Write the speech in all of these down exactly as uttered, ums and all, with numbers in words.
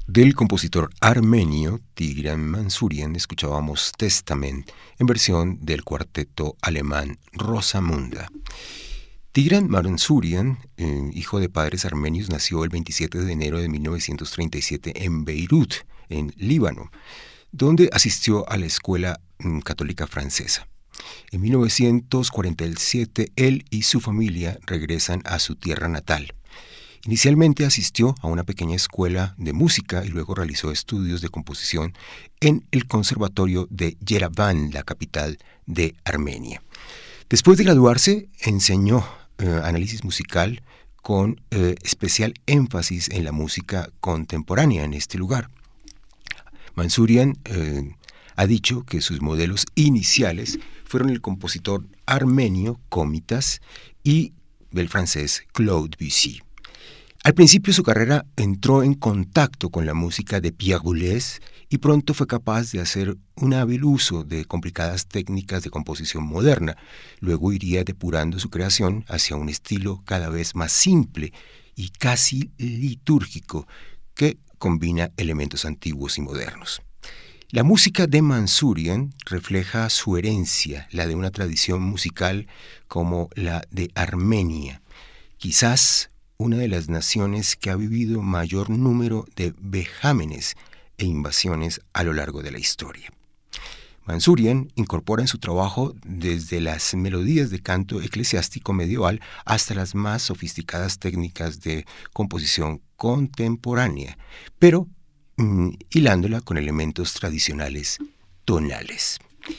Del compositor armenio Tigran Mansuryan escuchábamos Testament en versión del cuarteto alemán Rosamunda. Tigran Mansuryan, eh, hijo de padres armenios, nació el veintisiete de enero de mil novecientos treinta y siete en Beirut, en Líbano, donde asistió a la escuela mm, católica francesa. En mil novecientos cuarenta y siete, él y su familia regresan a su tierra natal. Inicialmente asistió a una pequeña escuela de música y luego realizó estudios de composición en el Conservatorio de Yerevan, la capital de Armenia. Después de graduarse, enseñó eh, análisis musical con eh, especial énfasis en la música contemporánea en este lugar. Mansuryan eh, ha dicho que sus modelos iniciales fueron el compositor armenio Komitas y el francés Claude Debussy. Al principio su carrera entró en contacto con la música de Pierre Boulez y pronto fue capaz de hacer un hábil uso de complicadas técnicas de composición moderna. Luego iría depurando su creación hacia un estilo cada vez más simple y casi litúrgico que combina elementos antiguos y modernos. La música de Mansuryan refleja su herencia, la de una tradición musical como la de Armenia, quizás una de las naciones que ha vivido mayor número de vejámenes e invasiones a lo largo de la historia. Mansuryan incorpora en su trabajo desde las melodías de canto eclesiástico medieval hasta las más sofisticadas técnicas de composición contemporánea, pero mm, hilándola con elementos tradicionales tonales.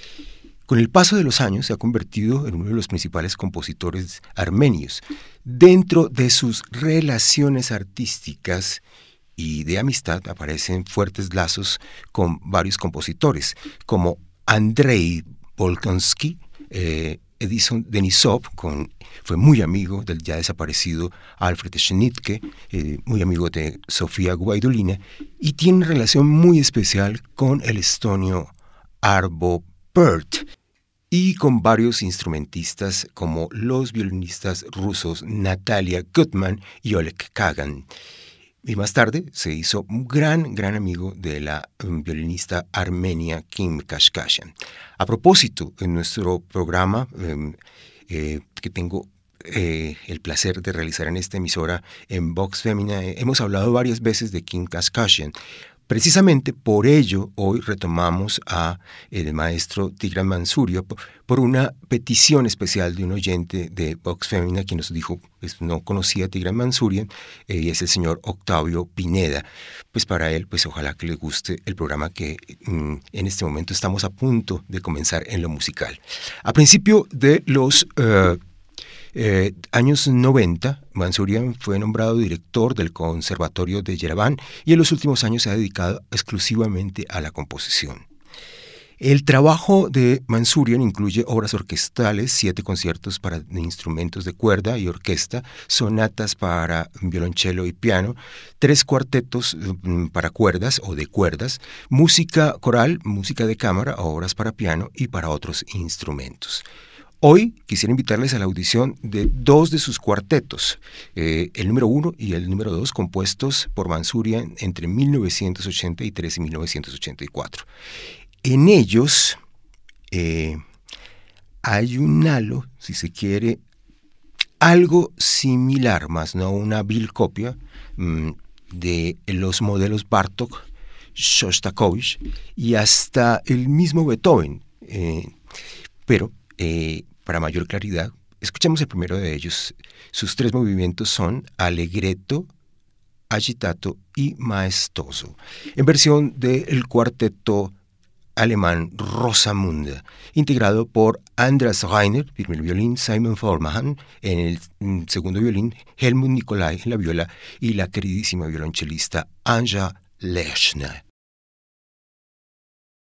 Con el paso de los años se ha convertido en uno de los principales compositores armenios. Dentro de sus relaciones artísticas y de amistad aparecen fuertes lazos con varios compositores, como Andrei Bolkonsky, eh, Edison Denisov, con, fue muy amigo del ya desaparecido Alfred Schnittke, eh, muy amigo de Sofía Gubaidulina, y tiene una relación muy especial con el estonio Arvo Pärt, y con varios instrumentistas como los violinistas rusos Natalia Gutman y Oleg Kagan. Y más tarde se hizo un gran, gran amigo de la um, violinista armenia Kim Kashkashian. A propósito, en nuestro programa um, eh, que tengo eh, el placer de realizar en esta emisora en Vox Femina, eh, hemos hablado varias veces de Kim Kashkashian. Precisamente por ello hoy retomamos a el maestro Tigran Mansuryan por, por una petición especial de un oyente de Vox Femina quien nos dijo pues, no conocía a Tigran Mansuryan eh, y es el señor Octavio Pineda. Pues para él, pues ojalá que le guste el programa que mm, en este momento estamos a punto de comenzar en lo musical. A principio de los Uh, Eh, años noventa, Mansuryan fue nombrado director del Conservatorio de Yerevan y en los últimos años se ha dedicado exclusivamente a la composición. El trabajo de Mansuryan incluye obras orquestales, siete conciertos para instrumentos de cuerda y orquesta, sonatas para violonchelo y piano, tres cuartetos para cuerdas o de cuerdas, música coral, música de cámara, obras para piano y para otros instrumentos. Hoy quisiera invitarles a la audición de dos de sus cuartetos, eh, el número uno y el número dos, compuestos por Mansuryan entre mil novecientos ochenta y tres y mil novecientos ochenta y cuatro. En ellos eh, hay un halo, si se quiere, algo similar, más no una vil copia, mmm, de los modelos Bartók, Shostakovich y hasta el mismo Beethoven, eh, pero Eh, para mayor claridad, escuchemos el primero de ellos. Sus tres movimientos son allegretto, agitato y maestoso, en versión del cuarteto alemán Rosamunda, integrado por Andreas Reiner, primer violín, Simon Forman en el segundo violín, Helmut Nicolai en la viola y la queridísima violonchelista Anja Lechner.